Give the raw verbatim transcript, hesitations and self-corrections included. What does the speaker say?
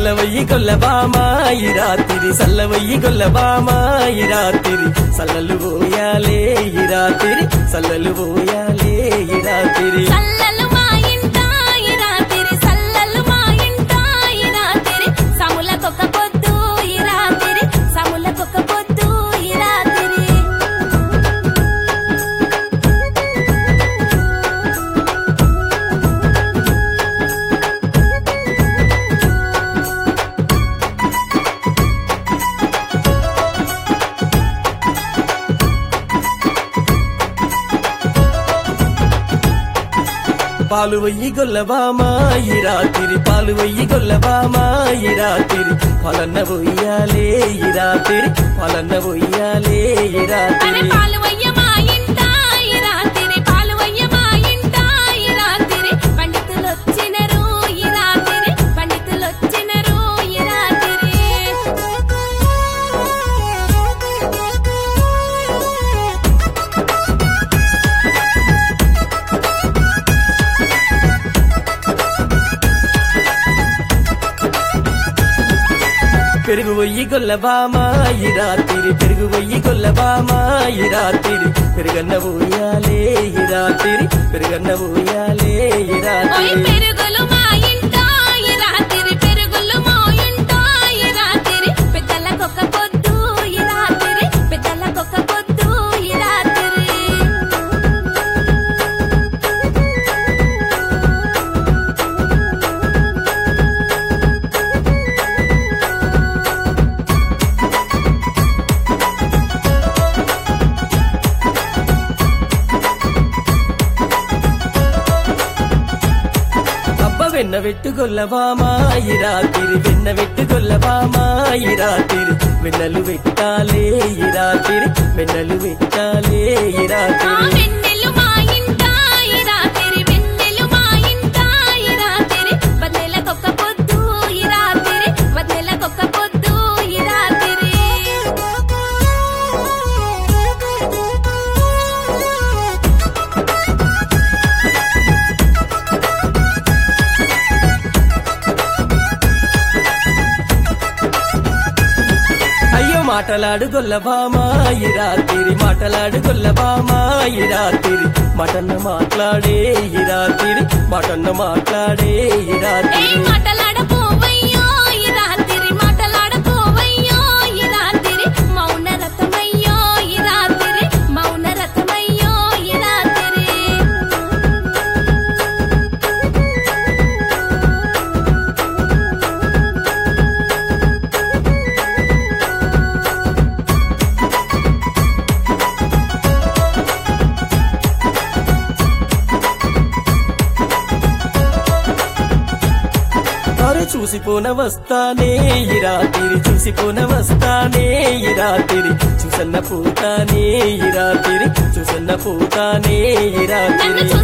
సల్లవయ్యి గొల్లబామా ఈ రాత్రి సల్లవయ్యి గొల్లబామా ఈ రాత్రి సల్లలు పోయాలే ఈ రాత్రి సల్లలు పోయాలే ఈ రాత్రి సల్లలు మా ఇంట ఈ రాత్రి సల్లలు మా ఇంట ఈ రాత్రి సములకొక పొద్దు ఈ రాత్రి సములకొక పొద్దు ఈ రాత్రి పాలు వయ్యి గొల్లబామా ఈ రాత్రి పాలు వయ్యి గొల్లబామా ఈ రాత్రి పాలన్న పోయాలే ఈ రాత్రి పాలన్న పోయాలే ఈ అరే రాత్రి పాలువయ్య మా ఇంట ఈ రాత్రి పాలువయ్య మా ఇంట ఈ రాత్రి పండితులొచ్చినరు ఈ రాత్రి పండితులొచ్చినరు ఈ రాత్రి పెరుగు వయ్యి గొల్లబామా ఈ రాత్రి పెరుగు వయ్యి గొల్లబామా ఈ రాత్రి పెరుగన్న పోయాలే ఈ రాత్రి పెరుగన్న పోయాలే ఈ ఓయ్ రాత్రి పెరుగులు మా ఇంట ఈ రాత్రి పెరుగులు మా ఇంట ఈ రాత్రి పెద్దలకొక పొద్దు ఈ రాత్రి పెద్దలకొక పొద్దు ఈ రాత్రి అబ్బ వెన్న వెట్టు గొల్లబామా ఈ రాత్రి వెన్న వెట్టు గొల్లబామా ఈ రాత్రి వెన్నలు పెట్టాలే ఈ రాత్రి వెన్నలు పెట్టాలే ఈ ఆ రాత్రి వెన్నెలు మా ఇంట ఈ రాత్రి వెన్నెలు మా ఇంట ఈ రాత్రి వన్నెలకొక పొద్దు ఈ రాత్రి వన్నెలకొక పొద్దు ఈ రాత్రి అయ్యో మాటలాడు గొల్లబామా ఈ రాత్రి మాటలాడు గొల్లబామా ఈ రాత్రి మటన్న మాట్లాడే ఈ రాత్రి మటన్న మాట్లాడే ఈ ఏ రాత్రి మాటలాడపోవయ్యో ఈ రాత్రి మాటలాడపోవయ్యో ఈ రాత్రి మౌన రథమయ్యో ఈ రాత్రి మౌన రథమయ్యో ఈ రాత్రి అరు చూసిపోన వస్తానే ఈ రాత్రి చూసిపోన వస్తానే ఈ రాత్రి చూసన్న పూతానే ఈ రాత్రి చూసన్న పూతానే ఈ నన్ను రాత్రి